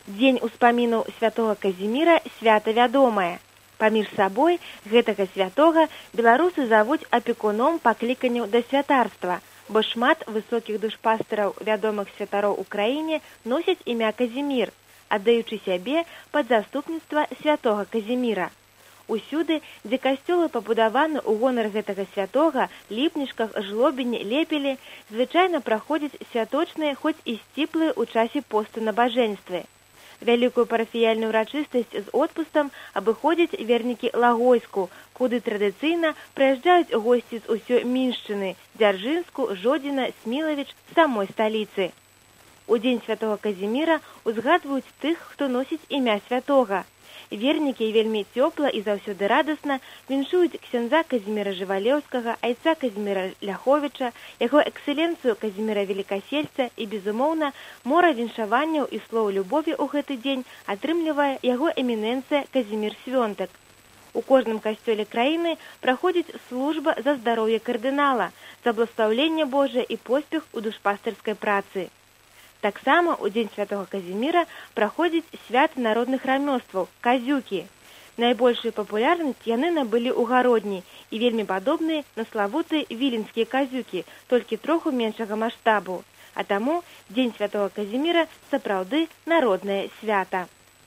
Дзень успаміну святога Казіміра свята вядомае. Паміж сабой гэтага святога беларусы завуць апекуном па кліканню да святарства, бо шмат высокіх душпастыраў вядомых святароў у краіне носяць імя Казімір, аддаючы сябе пад заступніцтва святога Казіміра. Усюды, дзе касцёлы пабудаваны ў гонар гэтага святога, ліпнічках, жлобіні, лепелі, звычайна праходзяць святочныя, хоць і сціплыя ў часе посту набажэнствы. Вялікую парафіяльную урачыстасць з отпустам абыходзяць вернікі Лагойску, куды традыцыйна прыязджаюць госці з усёй Міншчыны, Дзяржынску, Жодзіна, Смілавіч, самой сталіцы. У дзень святога Казіміра узгадваюць тых, хто носіць імя святога. Вернікі вельмі цёпла і заўсёды радасна віншуюць ксяндза Казіміра Жывалеўскага, айца Казіміра Ляховіча, яго эксцэленцыю Казіміра Велікасельца і, безумоўна, мора віншаванняў і слоў любові ў гэты дзень атрымлівае яго эмінэнцыя Казімір Свёнтак. У кожным касцёле краіны праходзіць служба за здароўе кардынала, за бласлаўленне Божае і поспех у душпастырскай працы. Таксама ў дзень святога Казіміра праходзіць свят народных рамёстваў – казюкі. Найбольшую папулярнасць яны набылі ў гародні і вельмі падобныя на славутыя віленскія казюкі, толькі троху меншага маштабу. А таму дзень святога Казіміра сапраўды народнае свята.